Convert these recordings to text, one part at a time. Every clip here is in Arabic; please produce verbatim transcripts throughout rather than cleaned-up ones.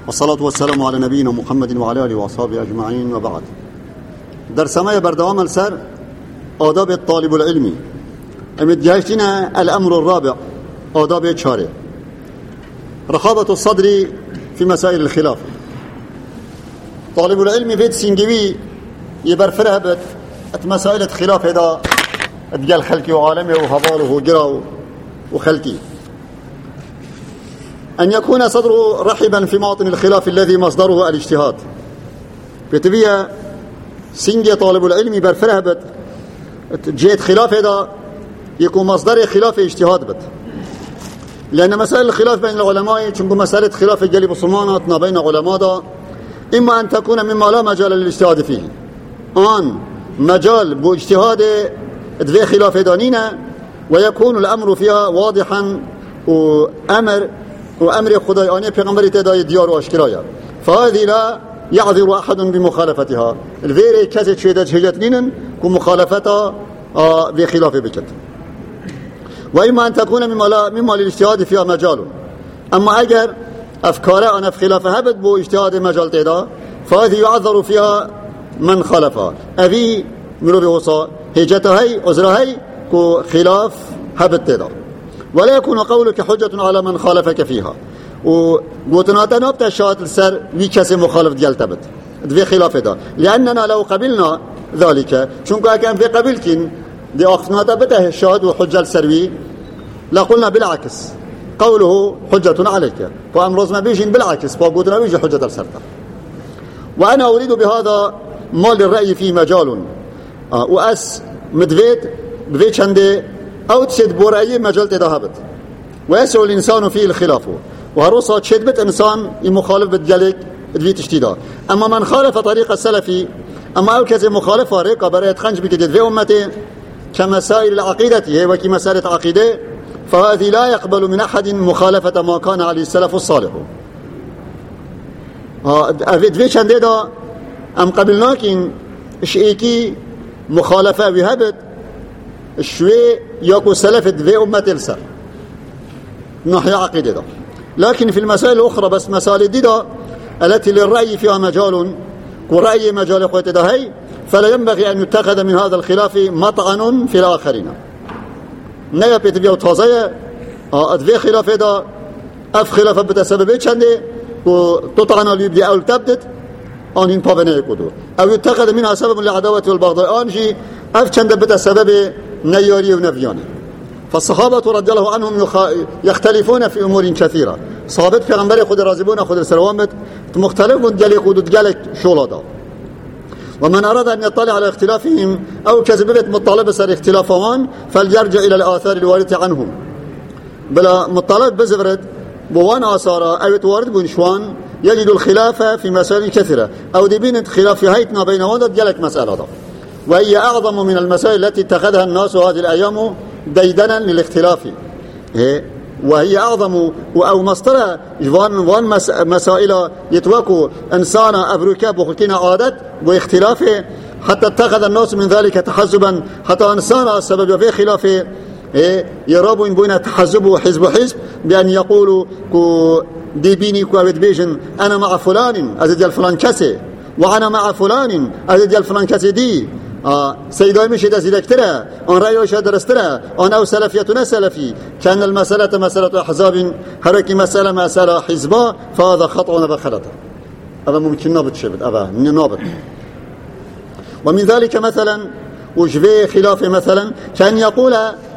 والصلاة والسلام على نبينا محمد وعلى آله وأصحابه أجمعين وبعد. درسمه بردوام السر آداب الطالب العلمي امتجهشتنا الأمر الرابع آداب الشارع رخابة الصدر في مسائل الخلاف. طالب العلم بيت سنجوي يبرفرها بت مسائل الخلاف هذا ديال خلقي وعالمه وهباله وجرا وخلقي أن يكون صدره رحبا في مواطن الخلاف الذي مصدره الاجتهاد. بتبيا سنجي طالب العلم برفرها بت جيت خلاف هذا يكون مصدر خلاف اجتهاد بت، لأن مسائل الخلاف بين العلماء تكون مسألة خلاف الجلب صمانات ما بين علماء، إما أن تكون مما لا مجال للاجتهاد فيه آن مجال باجتهاد ذي خلاف دانينا، ويكون الأمر فيها واضحا وأمر وأمر خداياني پیغمبر تداي ديار واشكرايا، فهذه لا يعذر أحد بمخالفتها. الفيري كذا شهدت هجتنين كمخالفتها في خلاف بكت. وإما أن تكون مما لا مما للاجتهاد فيها مجال، أما أجر أفكار أنا في خلافها هبت بو اجتهاد مجال تدا، فهذه يعذر فيها من خالفها. أبي مروي وصا هجتهاي عذرهاي كو خلاف هبت تدا، ولا يكون قولك حجة على من خالفك فيها. وقوتنا نبت الشهادة السر ويكسي مخالف ديال تبت في خلاف دا، لأننا لو قبلنا ذلك شنك كان في قبلكين دي أخذنا تبته الشهاد وحجة السروي لقلنا بالعكس قوله حجة عليك، فأمرزنا بيجين بالعكس فقوتنا بيجي حجة السرطة. وأنا أريد بهذا مال الرأي في مجال آه وأس مدفيت بفيت عندي أو تشد برأي مجال تذهبت ويسعى الإنسان فيه الخلاف، وهروسا تشد بت إنسان يمخالف بتجلك دفيت اشتدا. أما من خالف طريق السلفي أما أو كذا مخالفة ريقة برأيت خنج بكدد في أمتي كمسائل العقيدة هي وكي مسألة عقيدة، فهذه لا يقبل من أحد مخالفة ما كان عليه السلف الصالح. أفيد فيش عندنا أم قبلناكين شيء مخالفة بهبت شوي يكو سلف في أمة السر ناحية عقيدة. لكن في المسائل الأخرى بس مسائل الديدة التي للرأي فيها مجال ورأي مجال أخوة هي، فلا ينبغي أن يتخذ من هذا الخلاف مطعن في الآخرين. نيا بيتبيع وتوزيع أدفع خلاف هذا أف خلاف بتسبب شندي وتطعن اللي يبدأ أو تبدت أن ينبغي يكودو أو يتخذ منها سبب للعداوة والبغضاء أنجي أف شند بتسبب نياري ونفياني. فالصحابة رضي الله عنهم يختلفون في أمور كثيرة. صحابة في غنبري خود رازبون خود السلوامت مختلف جالي خود جالك شولادا. ومن أراد أن يطلع على اختلافهم أو كذبت مطالبة سر اختلافهم فليرجع إلى الآثار الواردة عنهم. بلا مطالب بزفرد بوان آثار أو توارد بنشوان يجد الخلاف في مسائل كثيرة أو دبين خلاف هيتنا بين وندد جالك مسألة دا. وهي أعظم من المسائل التي اتخذها الناس هذه الأيام ديدنا للاختلاف، وهي أعظم أو مصدر وان وان مسائل يتوكو إنسان أفريكا بخلقنا عادت واختلافه حتى اتخذ الناس من ذلك تحزبا، حتى إنسان السبب في خلافه يرابون بين تحزب وحزب حزب بأن يقولوا كو دي بيني كو بيجن أنا مع فلان أزيد الفلان كسي وأنا مع فلان أزيد الفلان كسي دي آه سيداي مش ده زيدكتره ان رايوش درستره ان او سلفيتنا سلفي كان المساله مساله احزاب حركي مساله مساله حزبا فهذا خطا وبخلط هذا ممكن نابت شبت ابا نابت. ومن ذلك مثلا وجفي خلاف مثلا كان يقول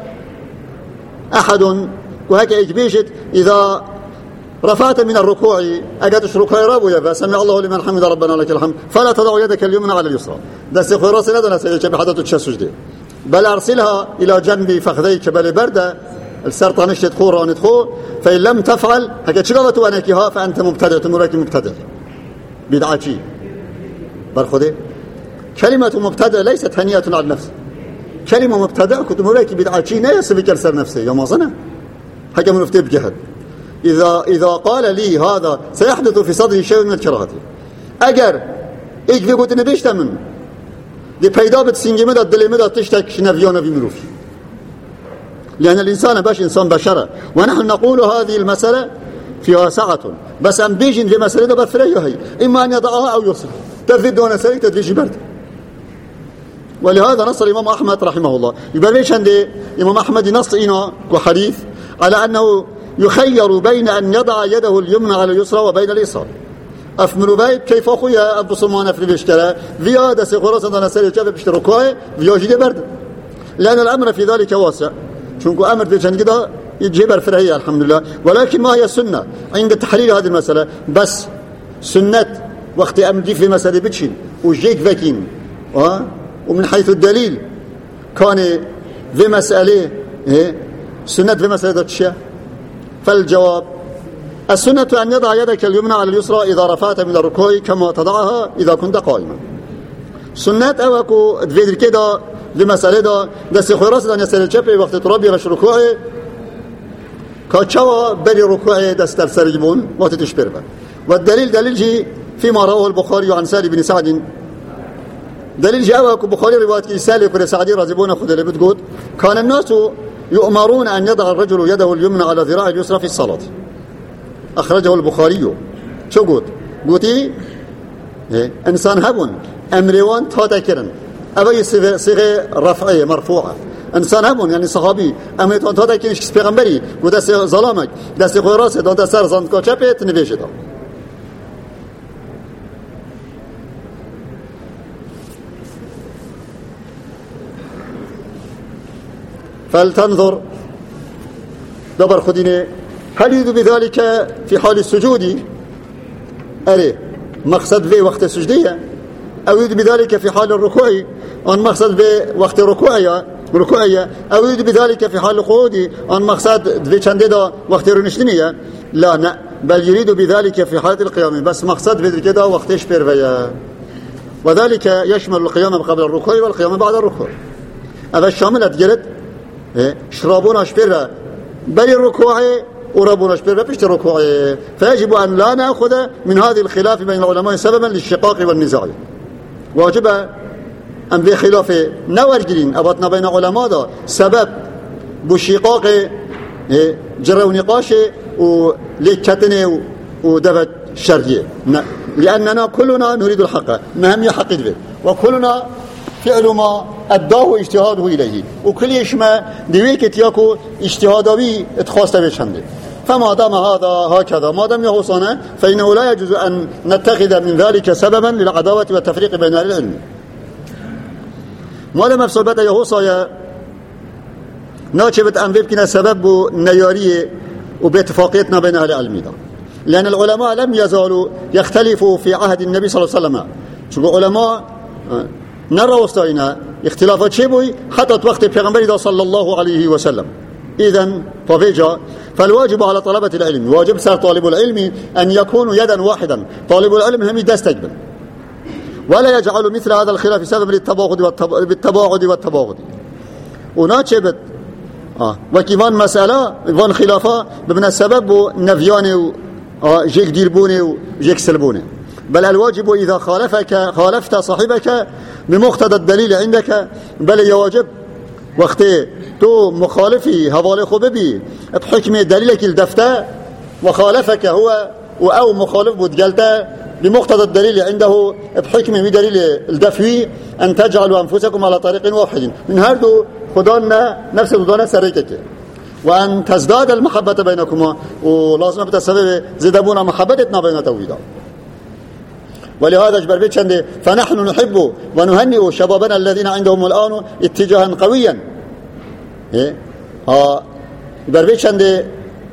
احد وهكا يجبيشت اذا رفعت من الركوع أجت ركوع رابويا فسمع الله لمن حمد ربنا لك الحمد فلا تضع يدك اليمنى على اليسرى دس خيراسنا دنا سيدك بحدث تشسجدي بل أرسلها إلى جنب فخذيك بل بردة السرطانش تدخل ران تدخل فإن لم تفعل هكذا شغلت وأنكها فأنت مبتدع تمرك مبتدع بدعتي برخذي كلمة مبتدع ليست هنيئة على النفس. كلمة مبتدع كنت مرك بدعتي لا يسبك السر نفسي يا مازنا حكى من افتي بجهد. إذا إذا قال لي هذا سيحدث في صدري شيء من الكراهة أجر إيش في قلت نبيش تمن دي بيدا بتسينجي مدى الدلي مدى تشتك نفيانا في مروفي، لأن الإنسان باش إنسان بشرة. ونحن نقول هذه المسألة فيها سعة بس ام بيجين في مسألة ده بفريه هي إما أن يضعها أو يرسل تدفيد دون سريك تدفيج برد. ولهذا نص الإمام أحمد رحمه الله يبقى ليش عند إمام أحمد نص إنا وحديث على أنه يخير بين أن يضع يده اليمنى على اليسرى وبين اليسار. أفملوا بيت كيف أخويا أبو سلمان في الاشتراء فيا دس خلاص أنا سريع شاف بيشتركوه فيا جدي برد، لأن الأمر في ذلك واسع. شنكو أمر في جن كده يجيب الفرعية الحمد لله. ولكن ما هي السنة عند تحليل هذه المسألة؟ بس سنة وقت أمدي في مسألة بتشين وجيك فاكين أه؟ ومن حيث الدليل كان في مسألة إيه؟ سنة في مسألة تشيا. فالجواب السنة أن يضع يدك اليمنى على اليسرى إذا رفعت من الركوع كما تضعها إذا كنت قائما. سنة أوكو تفيد كده في مسألة ده دست خيراس أن يسأل الجبل وقت تربي باش ركوعه كاتشوا بري ركوعه دست السريبون وقت تشبر به. والدليل دليل جي فيما رواه البخاري عن سالم بن سعد. دليل جي أوكو بخاري رواية سالم بن سعد رازبون خذ اللي بتقول كان الناس يؤمرون أن يضع الرجل يده اليمنى على ذراعه اليسرى في الصلاة. أخرجه البخاري. شو قلت؟ قلتي إيه؟ إنسان هبون أمريوان تاتكرن أبي صيغة صيغة رفعية مرفوعة. إنسان هبون يعني صحابي أمريوان تاتكرن شخص بيغمبري قلت ظلامك دست خيراسه دست سر زند كاتشبه تنبيشه ده. فلتنظر دبر خديني هل يريد بذلك في حال السجود أري مقصد في وقت السجدية أو يريد بذلك في حال الركوع أن مقصد في وقت ركوعية ركوعية أو يريد بذلك في حال القعود أن مقصد في شنديدا وقت رنشتنية. لا لا بل يريد بذلك في حالة القيام بس مقصد في كده وقت شبير. وذلك يشمل القيام قبل الركوع والقيام بعد الركوع. هذا الشامل أتجلد شرابون أشبير بل الركوع وربنا أشبير بيشت الركوع. فيجب أن لا نأخذ من هذه الخلاف بين العلماء سببا للشقاق والنزاع. واجب أن بخلاف نورجلين أبطنا بين علماء ده سبب بشقاق جرى ونقاش ولكتنه ودفت شرعية، لأننا كلنا نريد الحق مهم يحقق به وكلنا فعل ما أداه اجتهاده إليه وكل يشمى دويك ياكو اجتهادوي اتخاصة بشنده. فما دام هذا هكذا ما دام يحصنه فإنه لا يجوز أن نتخذ من ذلك سببا للعداوة والتفريق بين أهل العلم. ما دام بصوبة يحصى ناچبت أن بيبكنا سبب نياري وباتفاقيتنا بين أهل العلم، لأن العلماء لم يزالوا يختلفوا في عهد النبي صلى الله عليه وسلم. شو علماء نرى وسطينا اختلافات شبوي حتى وقت البيغمبر صلى الله عليه وسلم. إذن ففيجا فالواجب على طلبة العلم واجب صار طالب العلم أن يكون يدا واحدا. طالب العلم هم يستجبن ولا يجعل مثل هذا الخلاف سبب للتباغض والتباعد والتباغض. وناتشبت آه. وكيفان مسألة وان خلافة بمن السبب نفياني وجيك ديربوني وجيك سلبوني. بل الواجب إذا خالفك خالفت صاحبك بمقتضى الدليل عندك بل يواجب وقت تو مخالفي هوالي خببي بحكم دليلك الدفتة وخالفك هو أو مخالف بتقلت بمقتضى الدليل عنده بحكم بدليل الدفوي أن تجعلوا أنفسكم على طريق واحد من هردو خدانا نفس خدانا سريكك وأن تزداد المحبة بينكما ولازم بتسبب زدبونا محبتنا بين توحيدا. ولهذا اجبر بيتشند فنحن نحب ونهنئ شبابنا الذين عندهم الآن اتجاها قويا. إيه؟ ها اجبر بيتشند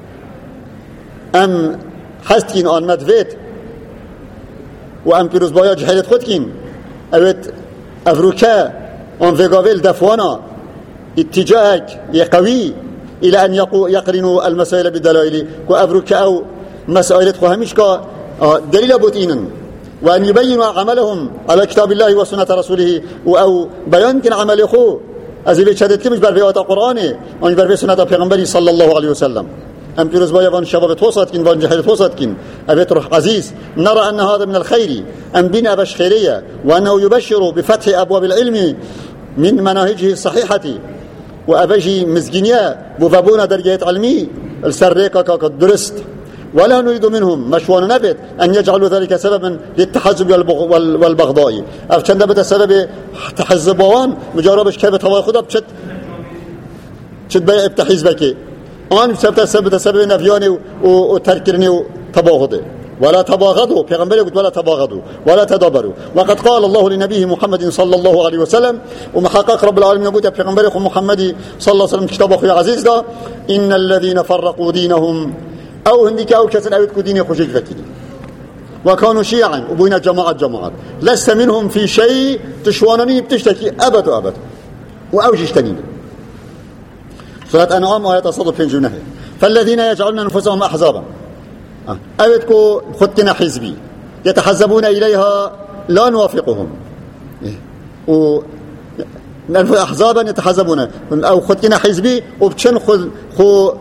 أم حستين آن مدفيت وأم بيروز بايا جحيلت خودكين أوت أفروكا آن فيغاويل دفوانا اتجاهك يقوي إلى أن يقرنوا المسائل بالدلائل وأفروكا أو مسائل خواهمشكا دليل بوتينا وأن يبينوا عملهم على كتاب الله وسنة رسوله أو بيان كن عمل خو أزيل شدت كمش برفيات القرآن أن برفي سنة پیغمبر صلى الله عليه وسلم. أم بيروز بايا وان شباب توسط كن وان جحيل توسط كن أبيت روح عزيز نرى أن هذا من الخير أم بنا باش خيرية وأنه يبشر بفتح أبواب العلم من مناهجه الصحيحة وأبجي مزجنيا بوفابونا درجات علمي السريكا كدرست ولا نريد منهم مشوان نبت أن يجعلوا ذلك سببا للتحزب والبغضاء أو كان نبت سبب تحزبوان مجربش كيف تواخده بشت شت بيع بتحزبك آن بسبب سبب سبب نفياني وتركني وتباغضه ولا تباغضوا پیغمبر قلت ولا تباغضوا ولا تدابروا وقد قال الله لنبيه محمد صلى الله عليه وسلم ومحقق رب العالمين قلت پیغمبر محمد صلى الله عليه وسلم كتاب اخوي عزيز دا إن الذين فرقوا دينهم أو هندك أو كسن أويتكو ديني خوشيك فكي وكانوا شيعا وبين جماعة جماعات لست منهم في شيء تشوانني بتشتكي أبد وأبد وأوجش تنين سورة أنعام آيات صدر في الجنة فالذين يجعلون أنفسهم أحزابا أويتكو خدتنا حزبي يتحزبون إليها لا نوافقهم و أحزابا يتحزبون أو خدتنا حزبي وبتشن خذ خو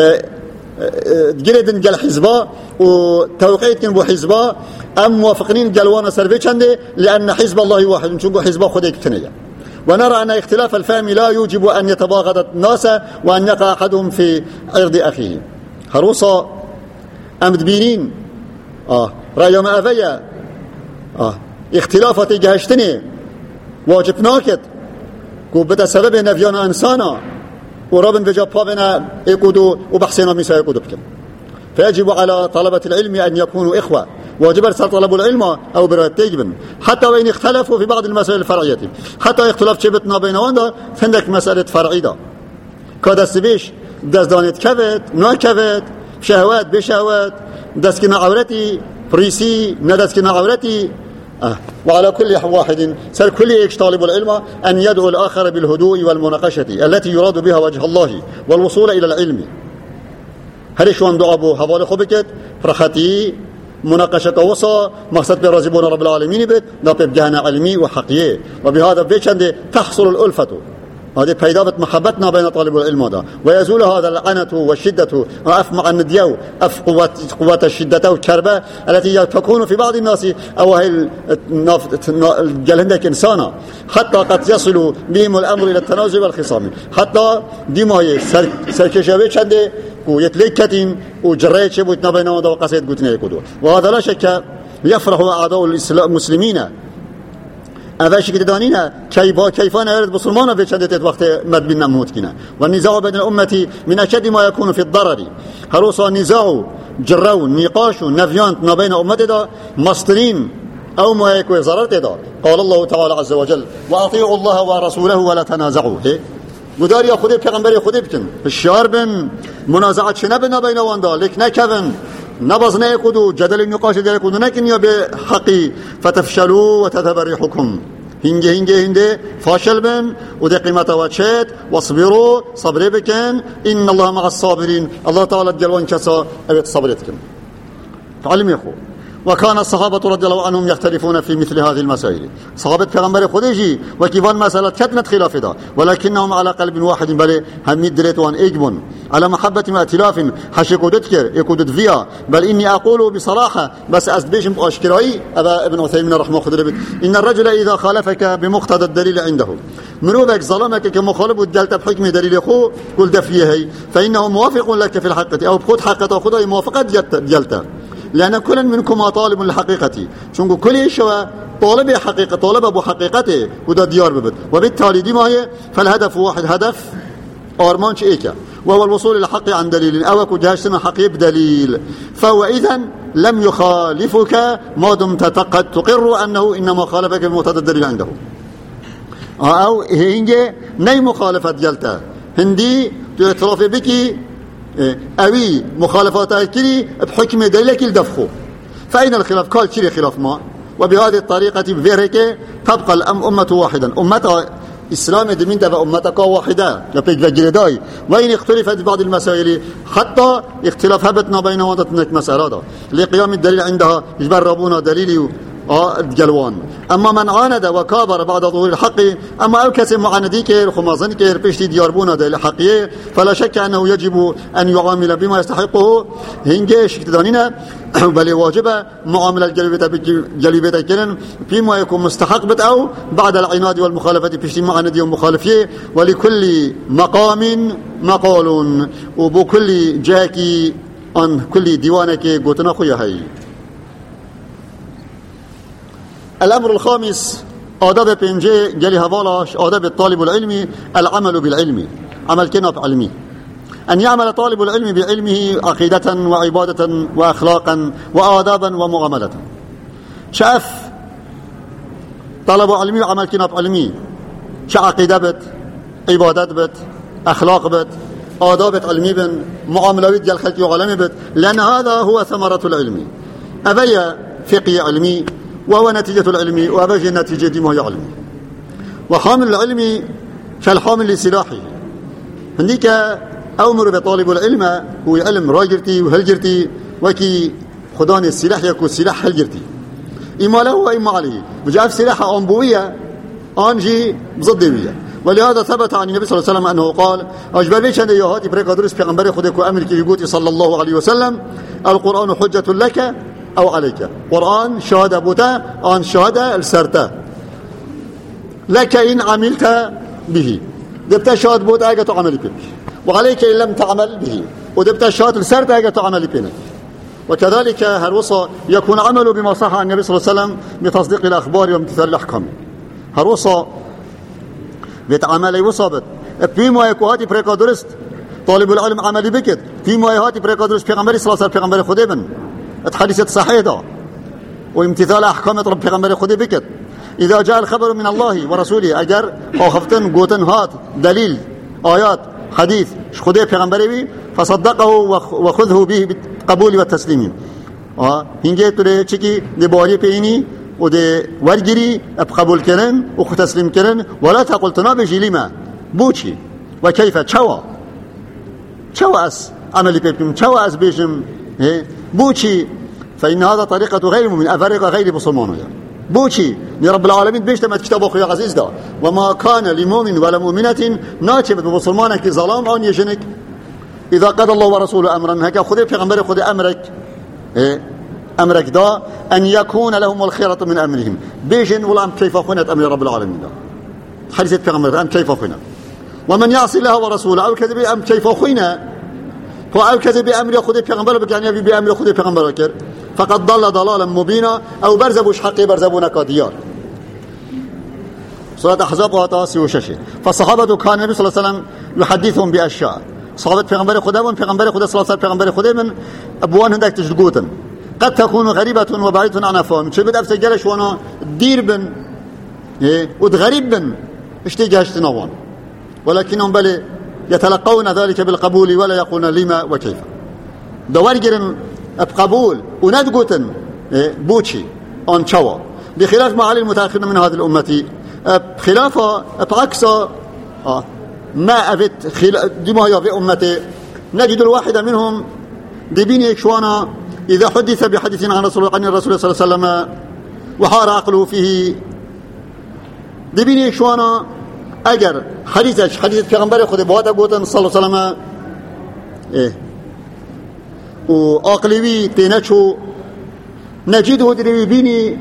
جلدن جل حزبا وتوقيت كن بو حزبا أم موافقين جلوانا سربي چنده لأن حزب الله واحد چونكو حزبا خدك تنيا ونرى أن اختلاف الفهم لا يوجب أن يتباغض الناس وأن يقع أحدهم في عرض أخيه هروسا أمد بينين آه رأي ما أفيا آه اختلافات جهشتني واجب ناكد كو بدا سبب نفيان أنسانا ورابن بجاب بابنا يقودوا وبحسنا ميسا يقودوا بكم فيجب على طلبة العلم أن يكونوا إخوة واجب أرسل طلبوا العلم أو برات تجبن حتى وإن اختلفوا في بعض المسائل الفرعية حتى اختلاف شبتنا بينهم فندك مسألة فرعية كادست بيش دست دانت كفت نا كفت شهوات بشهوات دست كنا عورتي بريسي ندست كنا عورتي آه. وعلى كل واحد سر كل إيش طالب العلم أن يدعو الآخر بالهدوء والمناقشة التي يراد بها وجه الله والوصول إلى العلم هل شو عنده أبو حوالي خبكت فرختي مناقشة وصا مقصد برازبون رب العالمين بيت نقب جهنا علمي وحقيقي وبهذا بيشند تحصل الألفة هذه بيدابة محبتنا بين طالب العلم هذا ويزول هذا العنة والشدة وأف مع النديو أف قوة, قوة الشدة والكربة التي تكون في بعض الناس أو هي الجلندك إنسانا حتى قد يصل بهم الأمر إلى التنازل والخصام حتى دي ما هي سركشة شده ويتلكتين وجريت شبوتنا بينهم هذا وقصيد قتنا يكودوا وهذا لا شك يفرح أعداء المسلمين أفاش كدانينا كيف كيفان يرد بسلمان في شدة وقت مدبين نموت كنا والنزاع بين الأمة من أشد ما يكون في الضرر هروسا نزاع جرو نقاش نفيان ما بين أمته مصدرين أو ما يكون ضررته دا قال الله تعالى عز وجل وأطيعوا الله ورسوله ولا تنازعوا ودار يا خدي پیغمبر خدي بكن الشعر بن منازعات شنبنا بين واندا لك نكفن نبض نيكودو جدل النقاش ديكودو نكن يا بحقي فتفشلوا وتذهب ريحكم هنجي هنجي هنجي فاشل بن ودي قيمته واتشت واصبروا صبري بكن إن الله مع الصابرين الله تعالى جلوان كسا أبيت صبرتكم تعلم يا أخو وكان الصحابة رضي الله عنهم يختلفون في مثل هذه المسائل صحابة پیغمبر خديجي وكيفان مسألة كتنت خلاف دا ولكنهم على قلب واحد بل هم يدريتوان إجبن على محبة واتلاف حشيكو دتكر يكودت فيها بل إني أقول بصراحة بس أسبيشم أشكرائي أبا ابن عثيمين رحمه الله إن الرجل إذا خالفك بمقتضى الدليل عنده منوبك ظلمك كمخالف ودلت بحكم دليل أخوه قل دفيه فإنه موافق لك في الحقة أو بخد حقة أخذها موافقة دلت لأن كل منكم طالب الحقيقة شنقو كل شيء طالب حقيقة طالب أبو حقيقته وده ديار ببد وبالتالي دي ما هي فالهدف واحد هدف أرمانش إيكا وهو الوصول إلى الحق عن دليل أو كجهشتنا حقيقة بدليل فهو إذن لم يخالفك ما دمت قد تقر أنه إنما خالفك بمقتضى الدليل عنده أو هنجي ني مخالفة ديالتا هندي تعترف بك أوي مخالفات كلي بحكم دليلك الدفخو فأين الخلاف؟ قال كلي خلاف ما وبهذه الطريقة بفيرك تبقى الأمة واحدا أمة إسلام دمين تبقى أمتك واحدة لبيك فجرداي وإن اختلفت بعض المسائل حتى اختلاف هبتنا بين وضعتنك مسألة لقيام الدليل عندها يجبر ربنا دليلي الجلوان أما من عاند وكابر بعد ظهور الحق أما أو كسم معاندي كير خمازن كير بيشتي دياربونا دليل حقيقي فلا شك أنه يجب أن يعامل بما يستحقه هنجيش اكتدانينا بل واجب معاملة الجليبة كيرن فيما يكون مستحق أو بعد العناد والمخالفة بيشتي معاندي ومخالفيه ولكل مقام مقال وبكل جاكي آن كل ديوانك قوتنا خويا هاي. الأمر الخامس آداب بينجي جلي هوالاش آداب الطالب العلمي العمل بالعلم، عمل كناب علمي، أن يعمل طالب العلم بعلمه عقيدة وعبادة وأخلاقا وآدابا ومعاملة. شاف طلب علمي وعمل كناب علمي، شا عقيدة بت، عبادة بت، أخلاق بت، آداب علمي بن، معاملة ديال خلقي وعلمي بت، لأن هذا هو ثمرة العلم. أبي فقه علمي وهو نتيجة العلم، وأبي نتيجة دي ما هي علمي. وحامل العلم كالحامل لسلاحه. هنديك أمر بطالب العلم هو علم راجرتي وهلجرتي وكي خدان السلاح يكون سلاح هلجرتي، إما له وإما عليه. وجاء سلاح أنبوية أنجي ضدوية. ولهذا ثبت عن النبي صلى الله عليه وسلم أنه قال أجبابيش أن يهاتي بريكادرس بيغنبري خدك وأمرك يقول صلى الله عليه وسلم القرآن حجة لك أو عليك. قرآن شهادة بوتا أن شهادة السرتا لك إن عملت به، دبتا شهادة بوتا أجا تعمل به، وعليك إن لم تعمل به، ودبتا شهادة السرتا أجا تعمل به. وكذلك هالوصى يكون عمله بما صح عن النبي صلى الله عليه وسلم بتصديق الأخبار وامتثال الأحكام. هالوصى بيتعمل يوصابت فيما يكوهاتي بريكادرست طالب العلم عملي بكت فيما يهاتي بريكادرست بيغمبري صلى الله عليه وسلم بيغمبري خدي بن الحديث صحيح ده وامتثال أحكام رب بيغمبري خدي بكت. إذا جاء الخبر من الله ورسوله أجر خفتن قوتن هات دليل آيات حديث خدي بيغمبري بي فصدقه وخذه به بالقبول والتسليم. آه هنجي تري تشكي دباري بيني وده ورجري بقبول كرن وتسليم كرن ولا تقول تنابجي لما بوشي وكيف تشوا تشوا أس عملي بيبكم تشوا أس بيجم بوشي، فإن هذا طريقة غير من أفرق غير بصمانه بوشي لرب العالمين بيش تمت كتاب أخوي عزيز ده وما كان لمؤمن ولا مؤمنة ناتبت بصمانك ظلام عن يجنك إذا قضى الله ورسوله أمرا هكا خذي في غمبري خذي أمرك إيه أمرك دا أن يكون لهم الخيرة من أمرهم بيجن ولا أم كيف أخونا أمر رب العالمين دا حديث في غمبري أم كيف أخونا ومن يعصي الله ورسوله أو كذب أم كيف أخونا أو كذب أمر يأخذ في غمبري بك يعني بأمر يأخذ في غمبري فقد ضل ضلالا مبينا أو برزبوش حقي برزبونا كديار. سورة أحزاب وطاسي وششي. فالصحابة كان النبي صلى الله عليه وسلم يحدثهم بأشياء صحابة في غمبري خدامون في غمبري خدا صلى الله عليه وسلم في غمبري خدا من أبوان هندك تشدقوتن قد تكون غريبة وبعيدة عن أفهم شو بدأ بسجلش وانا دير بن إيه وتغريب بن اشتجاش تنوان ولكنهم بل يتلقون ذلك بالقبول ولا يقولون لما وكيف دوارجرن بقبول وندقوتن إيه بوشي أن شوا بخلاف ما على المتأخرين من هذه الأمة بخلافه بعكسه آه ما أفت خلا دما هي في أمته نجد الواحد منهم دبيني إخوانا إذا حدث بحديث عن رسول عن الرسول صلى الله عليه وسلم وحار عقله فيه دبيني إخوانا أجر حديث حديث پیغمبر خود بواد بودن صلى الله عليه وسلم إيه وعقلوي تنشو نجده دبيني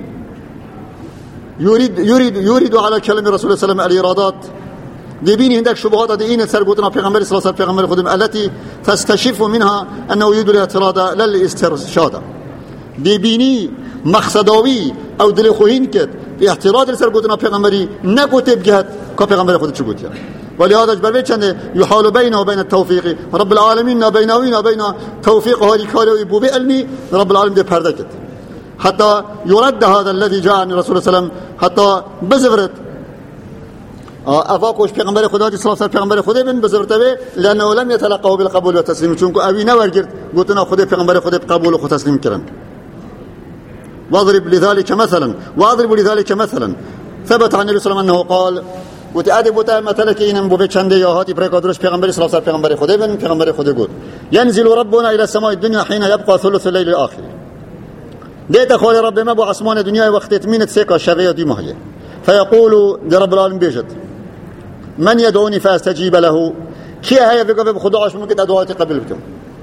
يريد يريد يريد على كلام الرسول صلى الله عليه وسلم الإرادات دبيني عندك شبهات دين سرقتنا پیغمبر صلى الله عليه وسلم پیغمبر خودم التي تستشف منها أنه يريد الاعتراض لا الاسترشاد دبيني مقصداوي أو دل خوين كد اعتراض سرقتنا پیغمبري نقطة بجهت كپیغمبر خود چه گوید ولهذا جبر چنده يحال بينه وبين التوفيق رب العالمين بينه وبين توفيق هذه كاري بو بعلمي رب العالمين ده پرده كد حتى يرد هذا الذي جاء عن الرسول صلى الله عليه وسلم حتى بزفرت افاقوش پیغمبر خدا صلی الله علیه و پیغمبر خدا بن بزرتبه لانه لم يتلقوا بالقبول والتسليم چون کو اوی نورگرد گوتنا خدا پیغمبر خدا قبول و تسلیم کردن. واضرب لذلك مثلا واضرب لذلك مثلا ثبت عن النبي صلى الله عليه وسلم انه قال وتعدي بوتا مثلك إنهم بوبيتشاندي يهاتي بريكادرش پیغمبر صلى الله عليه وسلم پیغمبر خدا بن پیغمبر خدا قال ينزل ربنا الى السماء الدنيا حين يبقى ثلث الليل الاخر ديت خال رب ما بو اسمان الدنيا وقت تمينة سيكا شغيه دي مهيه فيقول لرب العالمين بيجد من يدعوني فاستجيب له كي هيا بقى بخداعش ممكن ادعواتي قبل بكم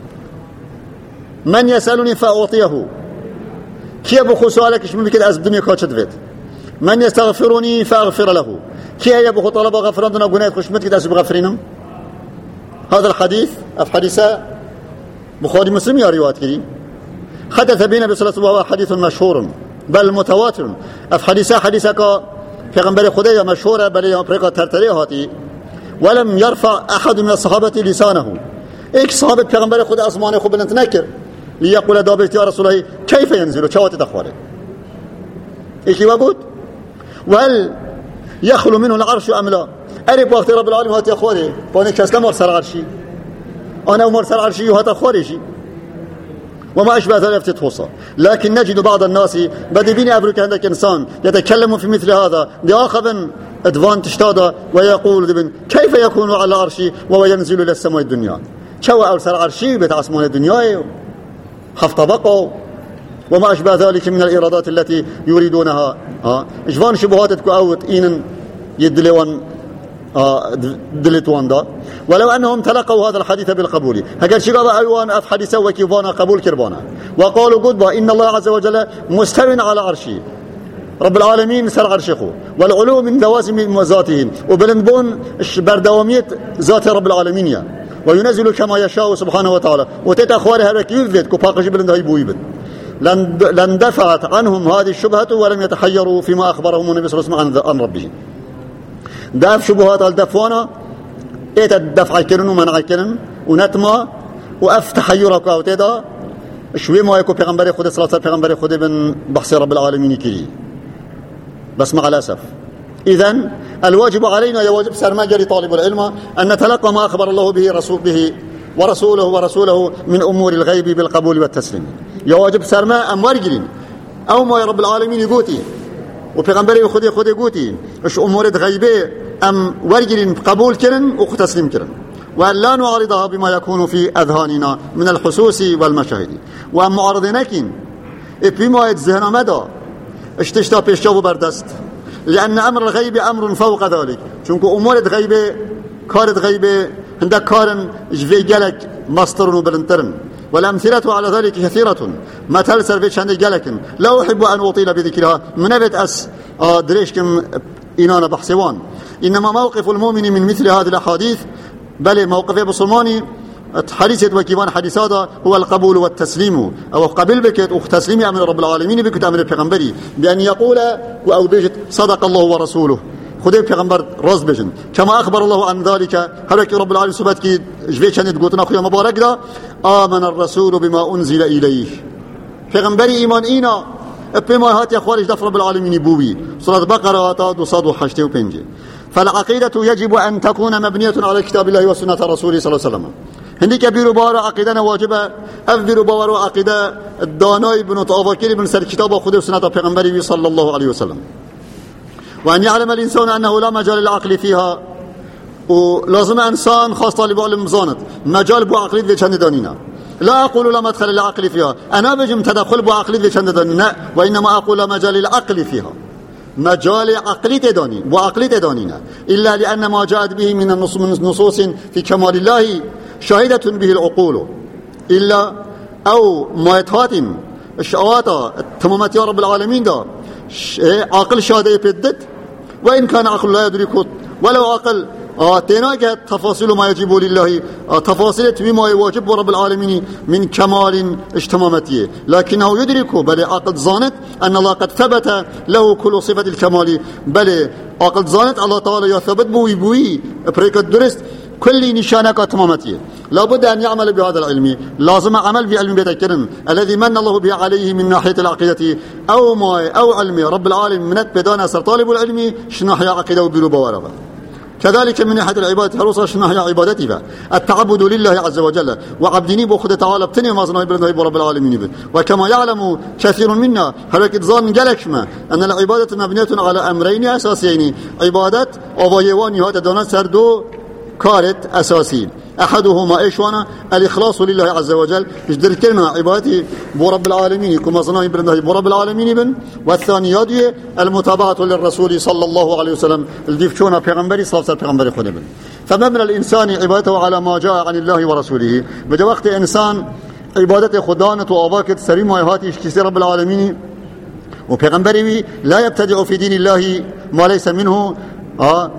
من يسالني فاعطيه كي ابو سؤالك ممكن از الدنيا كاتشت فيت من يستغفرني فاغفر له كي هيا بخو طلب غفران دنا غنايت خوش متك داس بغفرينهم. هذا الحديث في حديثه بخاري مسلم يا روايات كريم حدث بين بصلة وهو حديث مشهور بل متواتر اف حديثة حديثة كا پیغمبر خدا مشهورة بل يمرقى ترتري هاتي ولم يرفع أحد من الصحابة لسانه ایک صحابة پیغمبر خدا اسمانه خوب بلند نکر ليقول دابت يا رسول الله كيف ينزل چوات تخواره ایکی وقود وهل يخلو منه العرش أم لا أريب وقت رب العالمين هاتي أخواره فأنا كسلم أرسل عرشي أنا أمرسل عرشي وهات أخواري وما أشبه ذلك تتوصى لكن نجد بعض الناس بدي بيني أبرك عندك إنسان يتكلم في مثل هذا لآخذ أدفان تشتادا ويقول دبن كيف يكون على عرشي وهو ينزل إلى السماء الدنيا شو أرسل عرشي بتعسمون الدنيا خف طبقه وما أشبه ذلك من الإرادات التي يريدونها ها إجفان شبهات تكو أوت إين يدلون دلتوان دا ولو أنهم تلقوا هذا الحديث بالقبول هكذا شغل أيوان أف حديثة وكيفانا قبول كربانا وقالوا قدبا إن الله عز وجل مستوٍ على عرشه رب العالمين سر عرشه والعلو من دوازم ذاته وبلنبون بردوامية ذات رب العالمين وينزل كما يشاء سبحانه وتعالى وتتأخوار هذا يذت كفاقش بلند هاي بويبت لن دفعت عنهم هذه الشبهة ولم يتحيروا فيما أخبرهم النبي صلى الله عليه وسلم عن ربهم داف شبهات الدفوانا ايت الدفع كرن ومنع كرن ونتما واف تحيرك او تدا شوي ما يكون پیغمبر خود صلى الله عليه وسلم پیغمبر خود بن بحث رب العالمين كري بس مع الاسف اذا الواجب علينا يواجب سرمجري طالب العلم ان نتلقى ما اخبر الله به رسول به ورسوله ورسوله من امور الغيب بالقبول والتسليم يواجب سرما اموار جرين او ما رب العالمين يقوتي وبيغمبري خودي خودي قوتي اش امور غيبه ام ورجلين قبول كرن وتسليم كرن وان لا نعارضها بما يكون في اذهاننا من الحسوس والمشاهد وان معارضينكين بما يتزهنا مدى اشتشتا بيشتو بردست لان امر الغيب امر فوق ذلك چونك امور غيبه كارت غيبه عندك كارن جفي جلك مصدر وبلنترن والأمثلة على ذلك كثيرة ما تلسل في شأن جلكن لا أحب أن أطيل بذكرها من بيت أس دريشكم إنانا بحسوان إنما موقف المؤمن من مثل هذه الأحاديث بل موقف بصماني حديثة وكيوان حديثة هو القبول والتسليم أو قبل بكت وتسليم أمر رب العالمين بكت أمر البيغمبري بأن يقول أو بيجت صدق الله ورسوله خدای پیغمبر راز بجن كما اخبر الله عن ذلك هلك رب العالمين سبت کی جوی چند گوتنا خویا مبارک دا آمن الرسول بما انزل اليه پیغمبر ایمان اینا بما هات اخوارج دفر رب العالمين بوبي سوره بقره تا دو صد و هشتاد و پنج فالعقيده يجب ان تكون مبنيه على كتاب الله وسنه رسوله صلى الله عليه وسلم هندي كبير بار عقيده واجبه افبر بار عقيده دانای بن طاوکری بن سر کتاب خود و سنت پیغمبر صلى الله عليه وسلم وأن يعلم الإنسان أنه لا مجال للعقل فيها ولازم إنسان خاص طالب علم زانت مجال بو عقليت في چند دانينا لا أقول لا مدخل للعقل فيها أنا بجم تدخل بو عقليت في چند دانينا وإنما أقول لا مجال للعقل فيها مجال عقليت داني بو عقليت دانينا إلا لأن ما جاءت به من النصوص في كمال الله شاهدة به العقول إلا أو ما يتهات الشعوات تمامات يا رب العالمين دا عقل شاهده يبدت وإن كان عقل لا يدركه ولو عقل تناجت تفاصيل ما يجب لله تفاصيل بما يواجب رب العالمين من كمال اجتمامته لكنه يدركه بل عقل ظانت أن الله قد ثبت له كل صفة الكمال بل عقل ظانت الله تعالى يثبت بوي بوي بريك الدرست كل نشانك تمامته لابد أن يعمل بهذا العلم لازم عمل بعلم بيتكرن الذي من الله به عليه من ناحية العقيدة أو ما أو علم رب العالمين من بدان أسر طالب العلم شناحية عقيدة وبلوبة ورغة كذلك من ناحية العبادة هل شناحية عبادتها التعبد لله عز وجل وعبدني بخد تعالى بتني ما زنا يبرد رب العالمين به وكما يعلم كثير منا هل كتظن جلكما أن العبادة مبنية على أمرين أساسيين عبادة وضيوان هذا دون سردو كارت أساسي أحدهما إيشوانا الإخلاص لله عز وجل يجدر كلمة عبادتي برب العالمين كما صنعي برنده برب العالمين بن والثاني يدي المتابعة للرسول صلى الله عليه وسلم الدفشونا پیغمبري صلى الله عليه وسلم خود بن فمبنى الإنسان عبادته على ما جاء عن الله ورسوله بجا وقت إنسان عبادة خدانة وآباكت سريم وآيهاتي اشتسي رب العالمين وپیغمبري لا يبتدع في دين الله ما ليس منه آه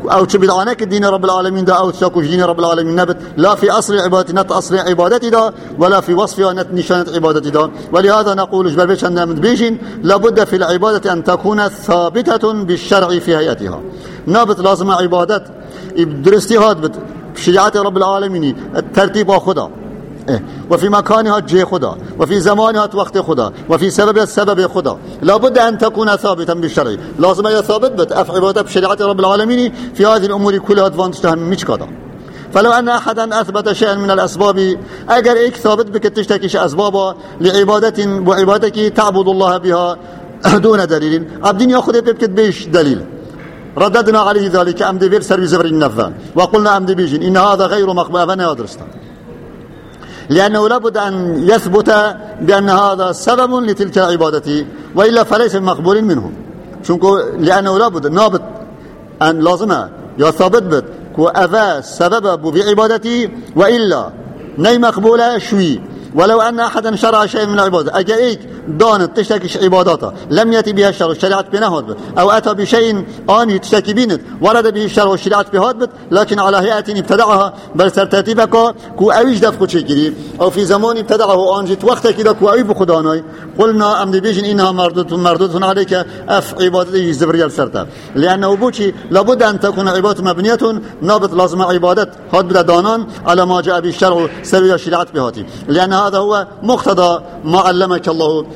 أو تبدعنك الدين رب العالمين دا أو تشاكوش دين رب العالمين نبت لا في أصل العبادة نت أصل عبادتي دا ولا في وصفها نت نشانة عبادتي دا. ولهذا نقول جبل بيش أن بيجين لابد في العبادة أن تكون ثابتة بالشرع في هيئتها. نابت لازم عبادة درستي هاد بشريعة رب العالمين الترتيب خدا وفي مكانها جه خدا وفي زمانها وقت خدا وفي سبب السبب خدا. لابد أن تكون ثابتا بالشرع. لازم هي ثابت بت عبادة بشريعة رب العالمين في هذه الأمور كلها تفانتشتهم مش كذا. فلو أن أحدا أثبت شيئا من الأسباب أجر إيك ثابت بك تشتكيش أسبابا لعبادة وعبادتك تعبد الله بها دون دليل عبدين يأخذ بك بيش دليل. رددنا عليه ذلك أم دبير سربي زبر النفان وقلنا أم دبيجين إن هذا غير مقبول أبنا ودرسته لأنه لابد أن يثبت بأن هذا سبب لتلك العبادة وإلا فليس مقبول منهم. شنكو لأنه لابد نابط أن لازمها يثبت بت كو أذا سبب بعبادتي وإلا ني مقبولة شوي. ولو أن أحدا شرع شيء من العبادة أجايك دانت تشتكيش عباداته لم يأتي بها الشرع الشريعة بنهاد أو أتى بشيء آني تشتكي بينت ورد به الشرع والشريعة بهاد لكن على هيئة ابتدعها بل ترتيبك كو أويش دفق شيء أو في زمان ابتدعه آنجت وقت كده كو أوي بخداناي قلنا أم بيجن إنها مردود مردود عليك أف عبادته زبريال سرتا لأنه بوشي لابد أن تكون عبادة مبنية نابط لازم عبادة هاد بلا دانان على ما جاء به الشرع سبيل الشريعة بهاتي لأن هذا هو مقتضى ما علمك الله.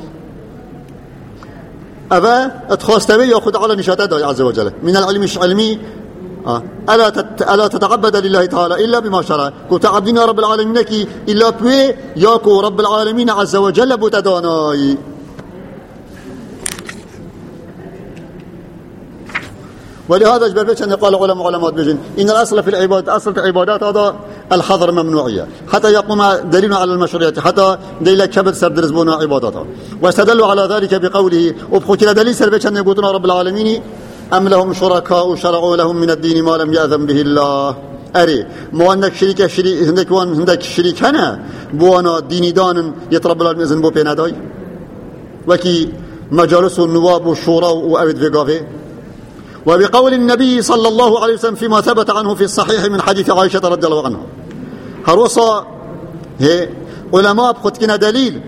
أبا اتخاستبي يأخذ على نشاطات الله عز وجل من العلم العلمي آه. ألا, تت... ألا تتعبد لله تعالى إلا بما شرع كنت عبدين رب العالمين إلا بي ياكو رب العالمين عز وجل بتداناي. ولهذا جبرت أن قال علماء علماء بيجين إن الأصل في العبادات أصل في العبادات هذا الحظر ممنوعية حتى يقوم دليل على المشروعية حتى دليل كبد سبد رزبنا عباداتها. واستدلوا على ذلك بقوله وبخوتنا دليل سربت أن يقولون رب العالمين أم لهم شركاء شرعوا لهم من الدين ما لم يأذن به الله. أري مو أنك شريك شريك هندك وان هندك شريك هنا بوانا ديني دان يترب العالمين إذن بو بيناداي وكي مجالس النواب والشورى وأبد فيقافي. وبقول النبي صلى الله عليه وسلم فيما ثبت عنه في الصحيح من حديث عائشة رضي الله عنها هروصا هي علماء بخدكنا دليل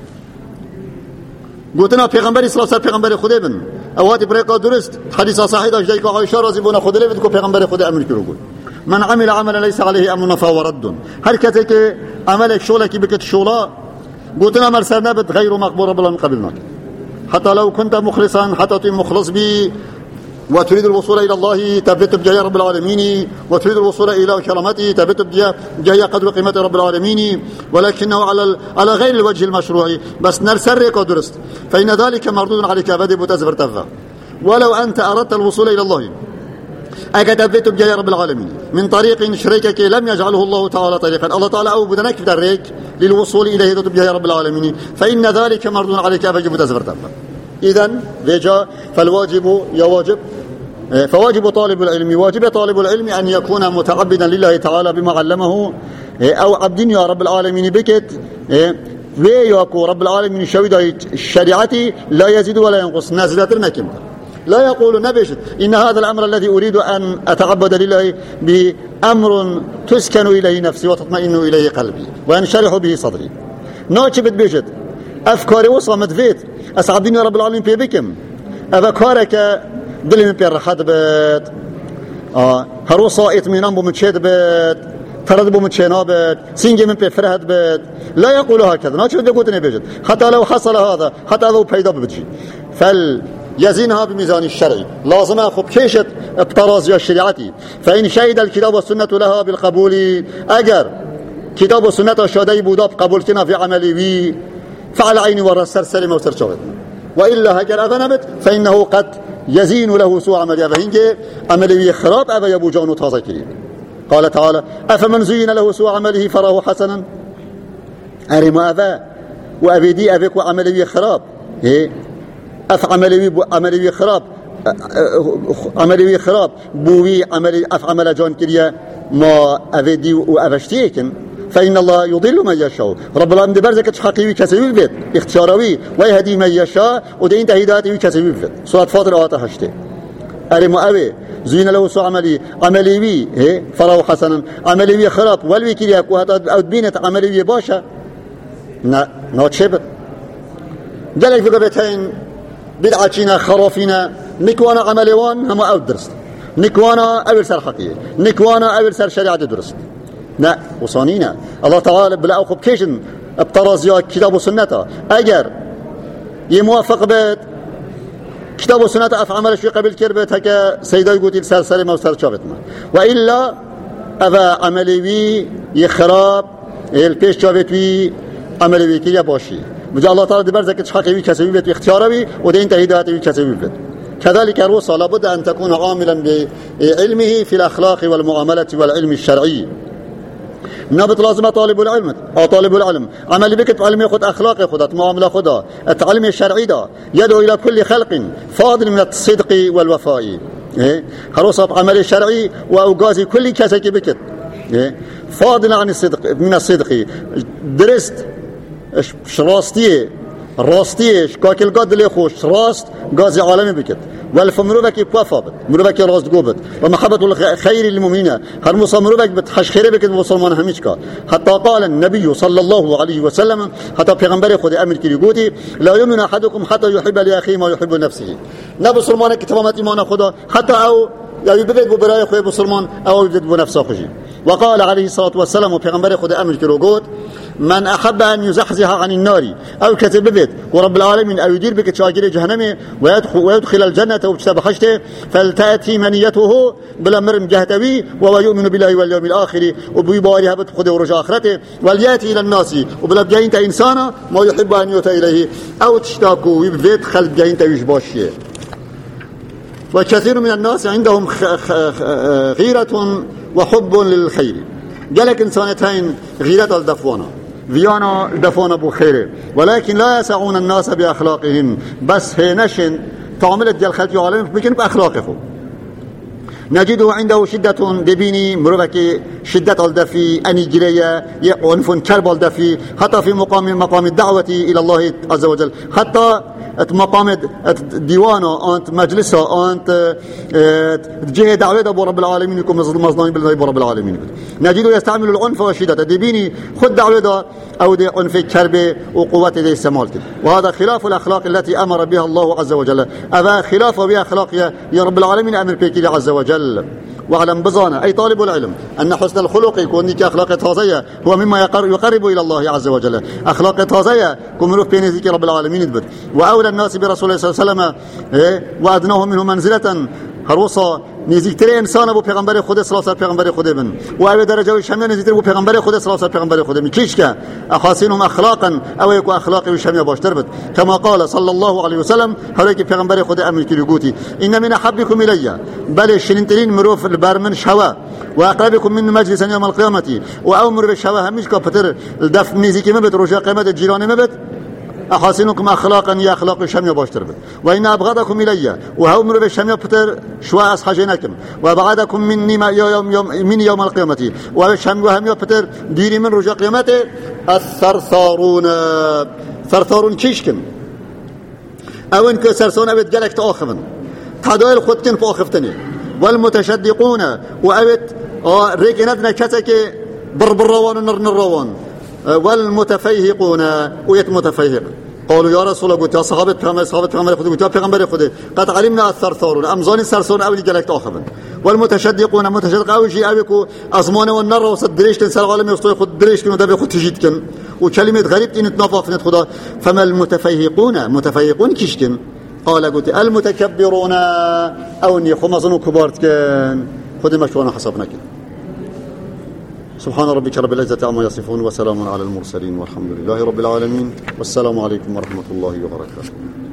قلتنا پیغمبری صلی الله علیه و پیغمبر خدا بن اوادی برکا درست حدیث صحیح داشت که عایشه رضی الله عنها خدا لید کو پیغمبر خدا امر کرد من عمل عملا ليس عليه امرنا فهو رد. هر کسی که عملك شغلك بكت شغلا قلتنا مرسلنا بد غير مقبول رب الله من قبلنا حتى لو كنت مخلصا حتى مخلص بي وتريد الوصول إلى الله تبت بجاه رب العالمين وتريد الوصول إلى كرامته تبت بجاه قدر قيمة رب العالمين ولكنه على على غير الوجه المشروعي بس نرسرك ودرست فإن ذلك مردود عليك أبدا بتزفر تفا. ولو أنت أردت الوصول إلى الله أكتبت بجاه رب العالمين من طريق شريكك لم يجعله الله تعالى طريقا الله تعالى أو بدنك في طريق للوصول إليه بجاه رب العالمين فإن ذلك مردود عليك أبدا بتزفر تفا. إذن رجاء فالواجب يواجب فواجب طالب العلم واجب طالب العلم أن يكون متعبدا لله تعالى بما علمه أو عبد يا رب العالمين بكت وياكو رب العالمين شهد الشريعة لا يزيد ولا ينقص نازلات المكيم لا يقول نبيش إن هذا الأمر الذي أريد أن أتعبد لله بأمر تسكن إليه نفسي وتطمئن إليه قلبي وينشرح به صدري نوشبت بيشت أفكاري وصمت فيت أسعبدين يا رب العالمين في بكم أفكارك دلي من بير رخاد بيت آه هروسا اطمئنان بمتشهد بيت ترد بمتشهنا بيت سينجي من بير فرهد بيت لا يقول هكذا ناشد يقولني بيجد حتى لو حصل هذا حتى لو بيدا ببجي فل يزينها بميزان الشرعي لازم أخذ كيشة بترازي الشريعتي فإن شهد الكتاب والسنة لها بالقبول أجر كتاب والسنة الشهداء بوداب قبول كنا في عملي فعلى عيني والرسل سلم وسرشوت وإلا هكذا أذنبت فإنه قد يزين له سوء عمل أبهنجي عملي خراب أبا يبو جانو تازكري. قال تعالى أفمن زين له سوء عمله فراه حسنا أرم أبا وأبيدي أبيك وعملي خراب إيه أف عملي عملي خراب عملي خراب بوي عملي أف عمل جان كريا ما أبيدي وأبشتيكن فإن الله يضل من يشاء رب العالمين برزك حقيقي كسبي بيت اختياروي ويهدي من يشاء ودين تهدياته كسبي بيت سورة فاطر آية هشت أرمو أبي زين له سوء عملي عملي بي هي فراه حسنا عملي بي خراب والوي كرياك وهذا أو بينت عملي بي باشا نا ناتشبت جالك في قبتين بدعتنا خرافنا نكوانا عمليوان هم أو درست نكوانا أول سر حقيقي نكوانا أول سر شريعة درست لا وصانينا الله تعالى بلا أخب كيشن بطرازيات كتاب وسنته أجر يموافق بيت كتاب وسنته أف عمل شو قبل كربت هكا سيدا يقول سر سلمة وسر شابتنا وإلا أفا عملي بي يخراب البيش شابت بي عملي بي كي يباشي مجا الله تعالى دبر زكت حقي بي كسبي بيت اختياره بي ودين تهيدات بي كسبي بيت كذلك الرسل لابد أن تكون عاملا بعلمه في الأخلاق والمعاملة والعلم الشرعي نابط لازم طالب العلم أو طالب العلم عمل بك علم ياخذ أخلاق ياخذ معاملة خذها التعلم الشرعي ده يدعو إلى كل خلق فاضل من الصدق والوفاء إيه خلاص عمل الشرعي وأوجازي كل كسك بك إيه فاضل عن الصدق من الصدق درست شراستيه راستيش كاكل قد لي خوش راست غازي عالمي بكت والفمروبك يبوافبت مروبك راست قوبت ومحبة الخير للمؤمنين هر مصمروبك بتحش خير بكت مسلمان هميشكا حتى قال النبي صلى الله عليه وسلم حتى پیغمبر خود امر کی گوتی لا يؤمن احدكم حتى يحب لاخيه ما يحب لنفسه نبي مسلمان که تمام ایمان خدا حتى او يعني ببيت برای خود مسلمان او ببيت بنفسه خوشي وقال عليه الصلاة والسلام وبيغمبر خود امر کی گوت من أحب أن يزحزح عن النار أو كتب بيت ورب العالمين أو يدير بك شاكر جهنم ويدخل, ويدخل الجنة وبسبب حشته فلتأتي منيته بلا مرم جهتوي وهو يؤمن بالله واليوم الآخر وبيباريها بتخذ ورجاء آخرته وليأتي إلى الناس وبلا بجاين إنسانا ما يحب أن يؤتى إليه أو تشتاكوا ويبفيت خلف جاين ويشباشيه وكثير من الناس عندهم غيرة وحب للخير جالك إنسانتين غيرة الدفوانة فيانا دفونا بخير ولكن لا يسعون الناس بأخلاقهم بس هي نشن تعملت ديال خلق عالم بكن بأخلاقهم نجده عنده شدة دبيني مروبك شدة الدفي أني جريا عنف كرب الدفي حتى في مقام مقام الدعوة إلى الله عز وجل حتى مقام ديوانه أنت مجلسه أنت جهة دعوة أبو رب العالمين يكون مصداني بالله أبو رب العالمين نجده يستعمل العنف والشدة دبيني خد دعوة أو دي عنف كرب وقوة دي السمال وهذا خلاف الأخلاق التي أمر بها الله عز وجل أذا خلاف بأخلاق يا رب العالمين أمر بك عز وجل واعلم بظانا أي طالب العلم أن حسن الخلق يكون نيك أخلاق تازية هو مما يقرب إلى الله عز وجل أخلاق تازية كمروف بين ذكر رب العالمين يدبر وأولى الناس برسول الله صلى الله عليه وسلم وأدناهم منه منزلة هروسا نزیکتر انسان ابو پیغمبر خود صلی الله علیه و پیغمبر خود بن و او درجه شمیع نزیکتر ابو پیغمبر خود صلی الله علیه و پیغمبر خود بن کیش که اخاسینهم اخلاقا او یک اخلاق شمیع باشتر بد كما قال صلى الله عليه وسلم هر کی پیغمبر خود امر کی گوتی ان من احبكم الي بل شنترین مروف البرمن شوا واقربكم من مجلس يوم القيامه وامر بالشوا همش کا پتر دف نزیکی مبد روزا قیامت جیرانه مبد أحاسنكم أخلاقا يا أخلاق الشمية باشتر بد وإن أبغضكم إلي وهو مر بالشمية بتر شواء أصحجينكم وأبعدكم مني يوم يوم من يوم القيامة والشمية وهم بتر ديري من رجاء قيامته الثرثارون ثرثارون كيشكم أو إنك سرسون أبد جلك تأخذن تدايل خدكن فأخفتني والمتشدقون وأبد ريكنتنا كتك بربروان ونرنروان والمتفيهقون ويت متفيهق قالوا يا رسول الله قلت يا صحابة پیغمبر صحابة پیغمبر خود قلت يا پیغمبر خود قد علمنا الثرثارون امزان سرسون اولی جلك تاخذن والمتشدقون متشدق او شيء اوكو ازمان والنار وصد دريشتن سر عالم يستوي خود دريشتن ودا خود تجيدكن وكلمه غريب ان تنافق في خدا فما المتفيهقون متفيهقون كيشكن قال قلت المتكبرون او اني خمزن كبارتكن خود مشونا حسابنا كده سبحان ربك رب العزة عما يصفون وسلام على المرسلين والحمد لله رب العالمين والسلام عليكم ورحمة الله وبركاته.